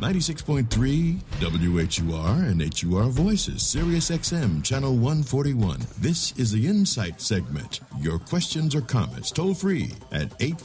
96.3 WHUR and HUR Voices, Sirius XM, Channel 141. This is the Insight segment. Your questions or comments toll free at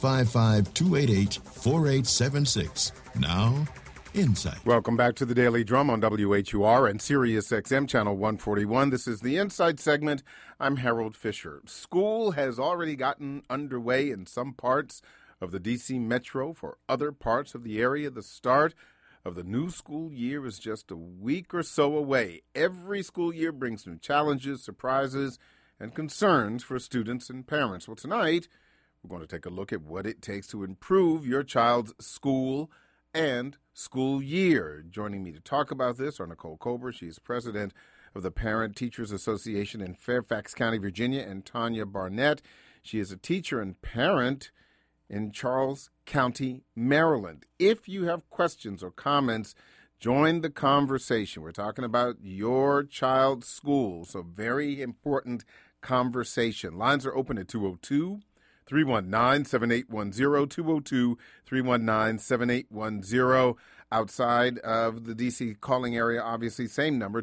855-288-4876. Now, Insight. Welcome back to the Daily Drum on WHUR and Sirius XM, Channel 141. This is the Insight segment. I'm Harold Fisher. School has already gotten underway in some parts of the D.C. Metro. For other parts of the area, the start of the new school year is just a week or so away. Every school year brings new challenges, surprises, and concerns for students and parents. Well, tonight, we're going to take a look at what it takes to improve your child's school and school year. Joining me to talk about this are Nicole Colbert. She's president of the Parent Teachers Association in Fairfax County, Virginia, and Tanya Barnett. She is a teacher and parent in Charles County, Maryland. If you have questions or comments, join the conversation. We're talking about your child's school, so very important conversation. Lines are open at 202-319-7810, 202-319-7810. Outside of the D.C. calling area, obviously, same number,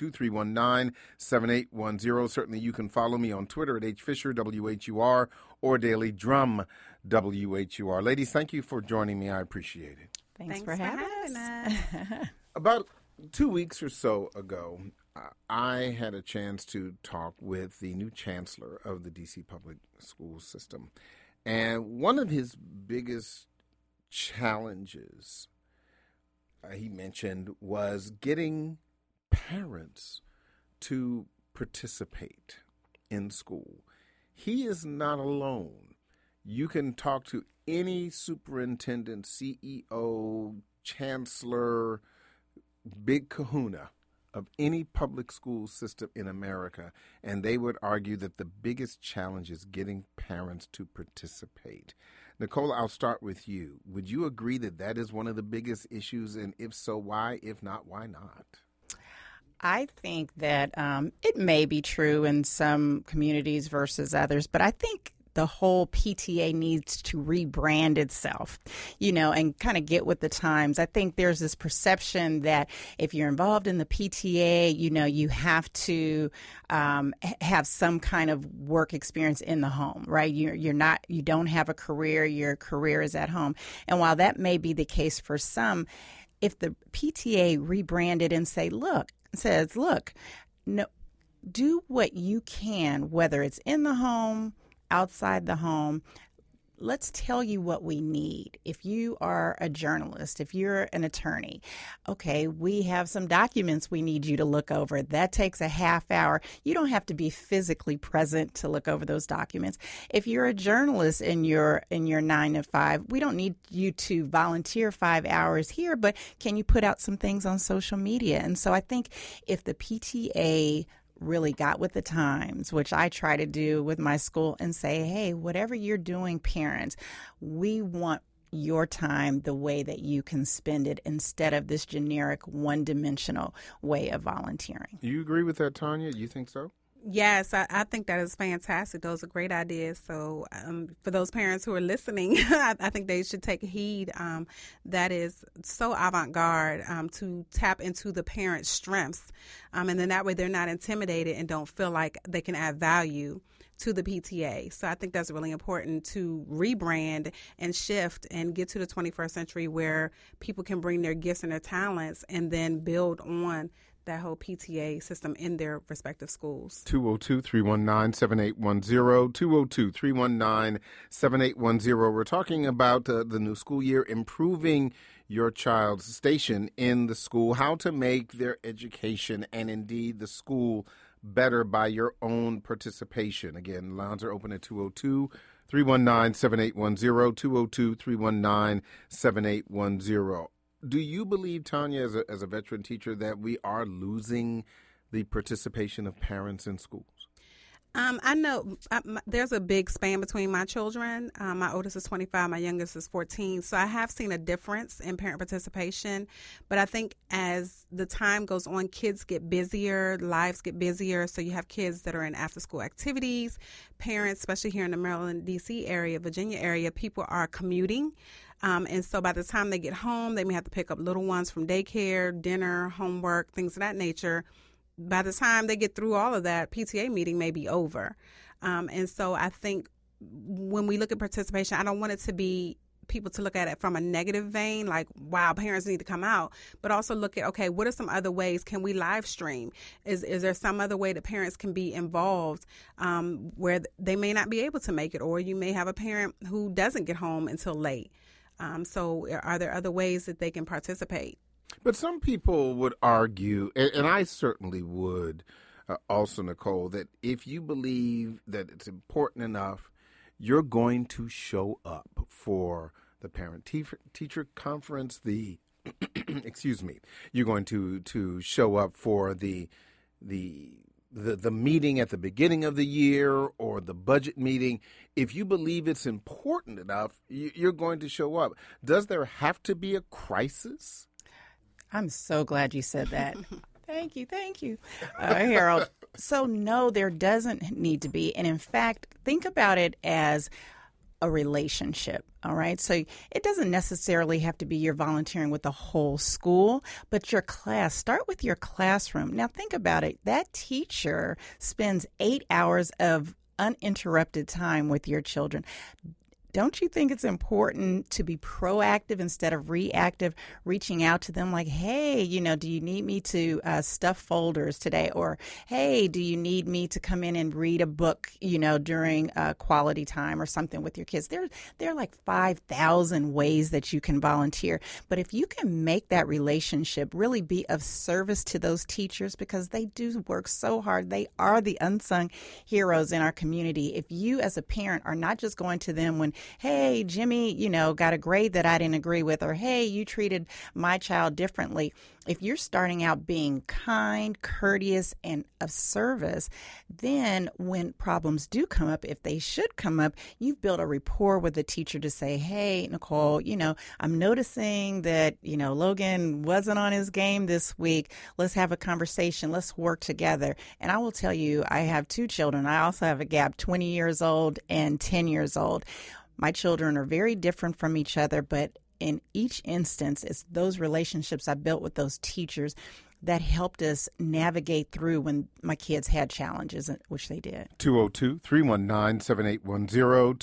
202-319-7810. Certainly, you can follow me on Twitter at HFisher, WHUR, or Daily Drum, WHUR. Ladies, thank you for joining me. I appreciate it. Thanks for having us. About 2 weeks or so ago, I had a chance to talk with the new chancellor of the D.C. public school system. And one of his biggest challenges, he mentioned, was getting parents to participate in school. He is not alone. You can talk to any superintendent, CEO, chancellor, big kahuna of any public school system in America, and they would argue that the biggest challenge is getting parents to participate. Nicole, I'll start with you. Would you agree that that is one of the biggest issues, and if so, why? If not, why not? I think that it may be true in some communities versus others, but I think the whole PTA needs to rebrand itself, and kind of get with the times. I think there's this perception that if you're involved in the PTA, you have to have some kind of work experience in the home, right? You don't have a career. Your career is at home. And while that may be the case for some, if the PTA rebranded and says, look, no, do what you can, whether it's in the home, outside the home. Let's tell you what we need. If you are a journalist, if you're an attorney, okay, we have some documents we need you to look over. That takes a half hour. You don't have to be physically present to look over those documents. If you're a journalist in your 9 to 5, we don't need you to volunteer 5 hours here, but can you put out some things on social media? And so I think if the PTA really got with the times, which I try to do with my school, and say, hey, whatever you're doing, parents, we want your time the way that you can spend it instead of this generic one-dimensional way of volunteering. Do you agree with that, Tanya? You think so? Yes, I think that is fantastic. Those are great ideas. So for those parents who are listening, I think they should take heed. That is so avant-garde to tap into the parents' strengths. And then that way they're not intimidated and don't feel like they can add value to the PTA. So I think that's really important to rebrand and shift and get to the 21st century where people can bring their gifts and their talents and then build on that whole PTA system in their respective schools. 202-319-7810, 202-319-7810. We're talking about the new school year, improving your child's station in the school, how to make their education and indeed the school better by your own participation. Again, lines are open at 202-319-7810, 202-319-7810. Do you believe, Tanya, as a veteran teacher, that we are losing the participation of parents in schools? I know there's a big span between my children. My oldest is 25, my youngest is 14. So I have seen a difference in parent participation. But I think as the time goes on, kids get busier, lives get busier. So you have kids that are in after-school activities. Parents, especially here in the Maryland, D.C. area, Virginia area, people are commuting. And so by the time they get home, they may have to pick up little ones from daycare, dinner, homework, things of that nature. By the time they get through all of that, PTA meeting may be over. And so I think when we look at participation, I don't want it to be people to look at it from a negative vein, like, wow, parents need to come out, but also look at, okay, what are some other ways? Can we live stream? Is there some other way that parents can be involved where they may not be able to make it, or you may have a parent who doesn't get home until late. So are there other ways that they can participate? But some people would argue, and I certainly would also, Nicole, that if you believe that it's important enough, you're going to show up for the parent-teacher conference, excuse me, you're going to show up for the meeting at the beginning of the year or the budget meeting. If you believe it's important enough, you're going to show up. Does there have to be a crisis? I'm so glad you said that. Thank you, Harold. So no, there doesn't need to be. And in fact, think about it as a relationship. All right. So it doesn't necessarily have to be you're volunteering with the whole school, but your class. Start with your classroom. Now think about it. That teacher spends 8 hours of uninterrupted time with your children. Don't you think it's important to be proactive instead of reactive, reaching out to them like, hey, do you need me to stuff folders today? Or, hey, do you need me to come in and read a book, during quality time or something with your kids? There are like 5,000 ways that you can volunteer. But if you can make that relationship really be of service to those teachers, because they do work so hard, they are the unsung heroes in our community. If you as a parent are not just going to them when, hey, Jimmy, got a grade that I didn't agree with, or hey, you treated my child differently. If you're starting out being kind, courteous, and of service, then when problems do come up, if they should come up, you've built a rapport with the teacher to say, hey, Nicole, I'm noticing that, Logan wasn't on his game this week. Let's have a conversation. Let's work together. And I will tell you, I have 2 children. I also have a gap, 20 years old and 10 years old. My children are very different from each other, but in each instance, it's those relationships I built with those teachers that helped us navigate through when my kids had challenges, which they did. 202-319-7810,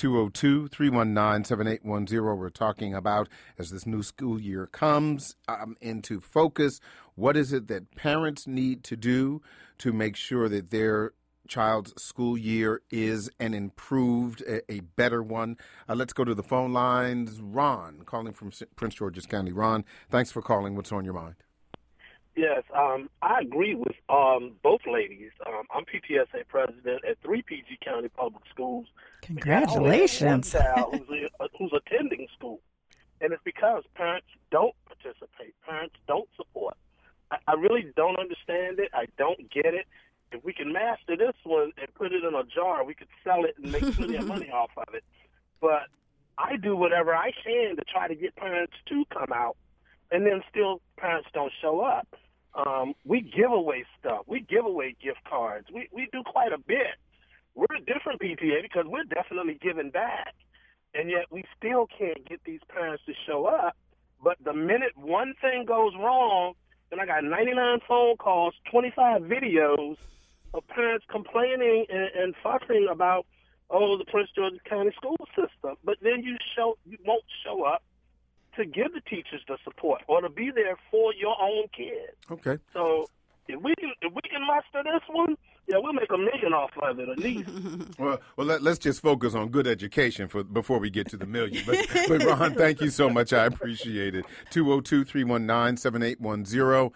202-319-7810. We're talking about, as this new school year comes into focus, what is it that parents need to do to make sure that their child's school year is an improved, a better one. Let's go to the phone lines. Ron, calling from Prince George's County. Ron, thanks for calling. What's on your mind? Yes, I agree with both ladies. I'm PTSA president at 3 PG County Public Schools. Congratulations. I have one child who's attending school, and it's because parents don't participate. Parents don't support. I really don't understand it. I don't get it. If we can master this one and put it in a jar, we could sell it and make plenty of money off of it. But I do whatever I can to try to get parents to come out, and then still parents don't show up. We give away stuff. We give away gift cards. We do quite a bit. We're a different PTA because we're definitely giving back, and yet we still can't get these parents to show up. But the minute one thing goes wrong, then I got 99 phone calls, 25 videos of parents complaining and fussing about, the Prince George's County school system. But then you won't show up to give the teachers the support or to be there for your own kids. Okay. So if we can master this one, we'll make $1 million off of it at least. Well, let's just focus on good education before we get to the million. But Ron, thank you so much. I appreciate it. 202-319-7810,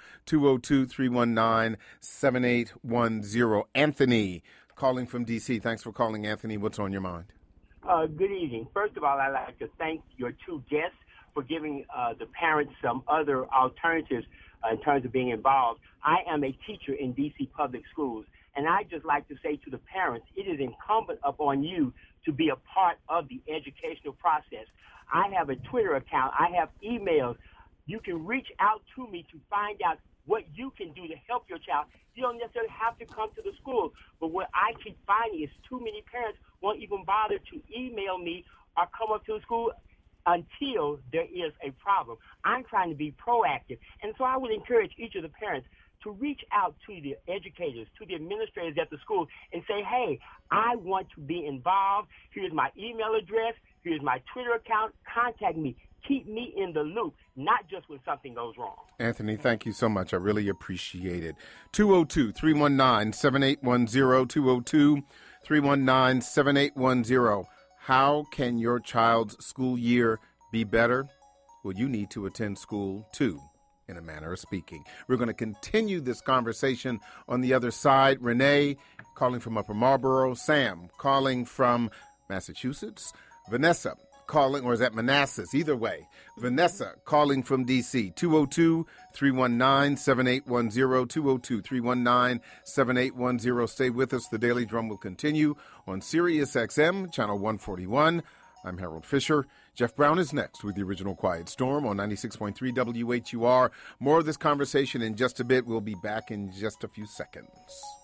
202-319-7810. Anthony, calling from D.C. Thanks for calling, Anthony. What's on your mind? Good evening. First of all, I'd like to thank your 2 guests for giving the parents some other alternatives in terms of being involved. I am a teacher in D.C. public schools, And I just like to say to the parents, it is incumbent upon you to be a part of the educational process. I have a Twitter account. I have emails. You can reach out to me to find out what you can do to help your child. You don't necessarily have to come to the school. But what I keep finding is too many parents won't even bother to email me or come up to the school until there is a problem. I'm trying to be proactive. And so I would encourage each of the parents to reach out to the educators, to the administrators at the school and say, hey, I want to be involved. Here's my email address. Here's my Twitter account. Contact me. Keep me in the loop, not just when something goes wrong. Anthony, thank you so much. I really appreciate it. 202-319-7810, 202-319-7810. How can your child's school year be better? Well, you need to attend school, too, in a manner of speaking. We're going to continue this conversation on the other side. Renee, calling from Upper Marlboro. Sam, calling from Massachusetts. Vanessa, calling, or is that Manassas? Either way. Vanessa, calling from D.C. 202-319-7810, 202-319-7810. Stay with us. The Daily Drum will continue on Sirius XM, Channel 141. I'm Harold Fisher. Jeff Brown is next with the original Quiet Storm on 96.3 WHUR. More of this conversation in just a bit. We'll be back in just a few seconds.